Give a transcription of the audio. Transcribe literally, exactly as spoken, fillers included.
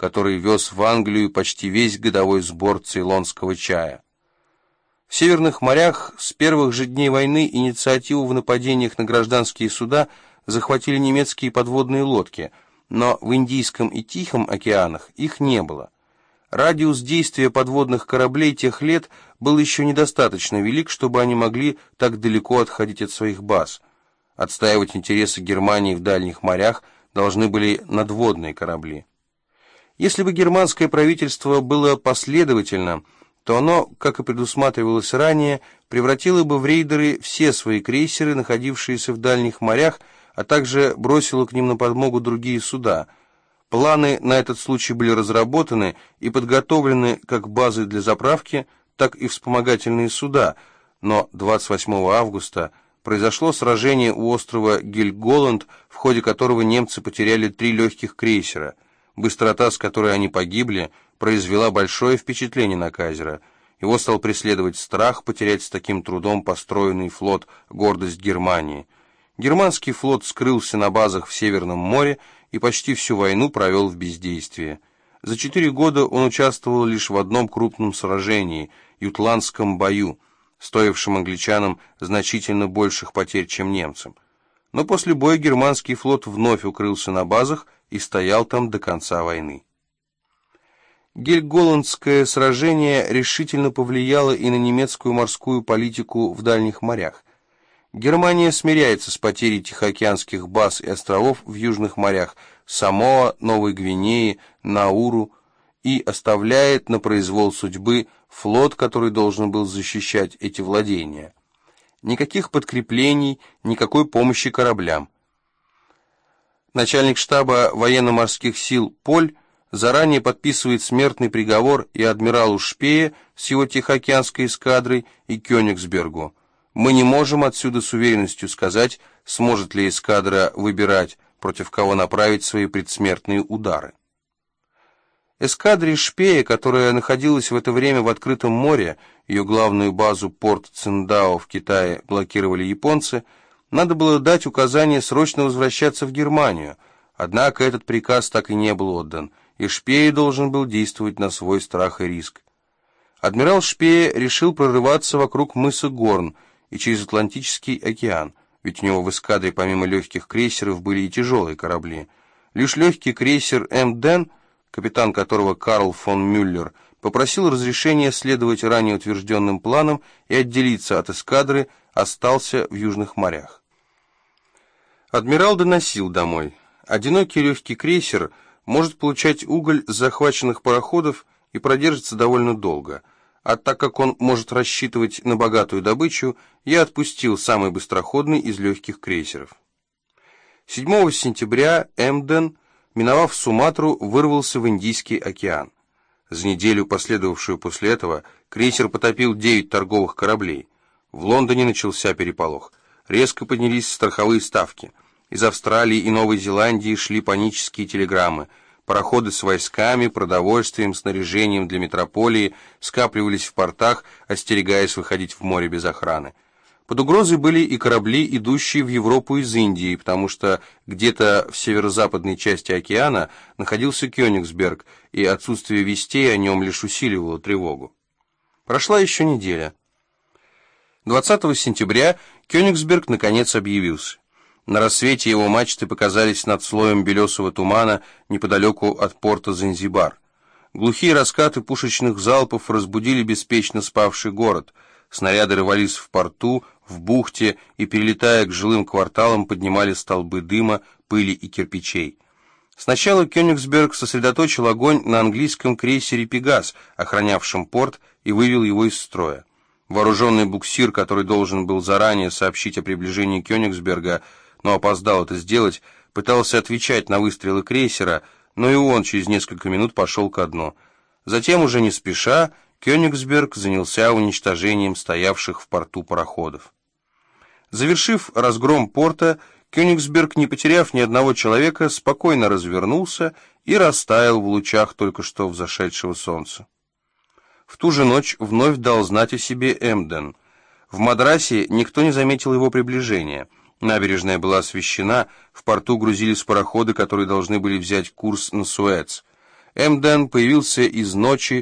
который вез в Англию почти весь годовой сбор цейлонского чая. В северных морях с первых же дней войны инициативу в нападениях на гражданские суда захватили немецкие подводные лодки, но в Индийском и Тихом океанах их не было. Радиус действия подводных кораблей тех лет был еще недостаточно велик, чтобы они могли так далеко отходить от своих баз. Отстаивать интересы Германии в дальних морях должны были надводные корабли. Если бы германское правительство было последовательно, то оно, как и предусматривалось ранее, превратило бы в рейдеры все свои крейсеры, находившиеся в дальних морях, а также бросило к ним на подмогу другие суда. Планы на этот случай были разработаны и подготовлены как базы для заправки, так и вспомогательные суда, но двадцать восьмого августа произошло сражение у острова Гельголанд, в ходе которого немцы потеряли три легких крейсера. Быстрота, с которой они погибли, произвела большое впечатление на кайзера. Его стал преследовать страх потерять с таким трудом построенный флот «Гордость Германии». Германский флот скрылся на базах в Северном море и почти всю войну провел в бездействии. За четыре года он участвовал лишь в одном крупном сражении – Ютландском бою, стоившем англичанам значительно больших потерь, чем немцам. Но после боя германский флот вновь укрылся на базах и стоял там до конца войны. Гельголандское сражение решительно повлияло и на немецкую морскую политику в дальних морях. Германия смиряется с потерей тихоокеанских баз и островов в южных морях Самоа, Новой Гвинеи, Науру и оставляет на произвол судьбы флот, который должен был защищать эти владения. Никаких подкреплений, никакой помощи кораблям. Начальник штаба военно-морских сил Поль заранее подписывает смертный приговор и адмиралу Шпее с его Тихоокеанской эскадрой и Кёнигсбергу. Мы не можем отсюда с уверенностью сказать, сможет ли эскадра выбирать, против кого направить свои предсмертные удары. Эскадре Шпея, которая находилась в это время в открытом море, ее главную базу порт Циндао в Китае блокировали японцы, надо было дать указание срочно возвращаться в Германию, однако этот приказ так и не был отдан, и Шпей должен был действовать на свой страх и риск. Адмирал Шпее решил прорываться вокруг мыса Горн и через Атлантический океан, ведь у него в эскадре помимо легких крейсеров были и тяжелые корабли. Лишь легкий крейсер Эмден, капитан которого Карл фон Мюллер, попросил разрешения следовать ранее утвержденным планам и отделиться от эскадры, остался в южных морях. Адмирал доносил домой. Одинокий легкий крейсер может получать уголь с захваченных пароходов и продержится довольно долго, а так как он может рассчитывать на богатую добычу, я отпустил самый быстроходный из легких крейсеров. седьмого сентября Эмден, миновав Суматру, вырвался в Индийский океан. За неделю, последовавшую после этого, крейсер потопил девять торговых кораблей. В Лондоне начался переполох. Резко поднялись страховые ставки. Из Австралии и Новой Зеландии шли панические телеграммы. Пароходы с войсками, продовольствием, снаряжением для метрополии скапливались в портах, остерегаясь выходить в море без охраны. Под угрозой были и корабли, идущие в Европу из Индии, потому что где-то в северо-западной части океана находился Кёнигсберг, и отсутствие вестей о нем лишь усиливало тревогу. Прошла еще неделя. двадцатого сентября Кёнигсберг наконец объявился. На рассвете его мачты показались над слоем белесого тумана неподалеку от порта Занзибар. Глухие раскаты пушечных залпов разбудили беспечно спавший город. Снаряды рвались в порту, в бухте и, перелетая к жилым кварталам, поднимали столбы дыма, пыли и кирпичей. Сначала Кёнигсберг сосредоточил огонь на английском крейсере «Пегас», охранявшем порт, и вывел его из строя. Вооруженный буксир, который должен был заранее сообщить о приближении Кёнигсберга, но опоздал это сделать, пытался отвечать на выстрелы крейсера, но и он через несколько минут пошел ко дну. Затем, уже не спеша, Кёнигсберг занялся уничтожением стоявших в порту пароходов. Завершив разгром порта, Кёнигсберг, не потеряв ни одного человека, спокойно развернулся и растаял в лучах только что взошедшего солнца. В ту же ночь вновь дал знать о себе Эмден. В Мадрасе никто не заметил его приближения. Набережная была освещена, в порту грузились пароходы, которые должны были взять курс на Суэц. Эмден появился из ночи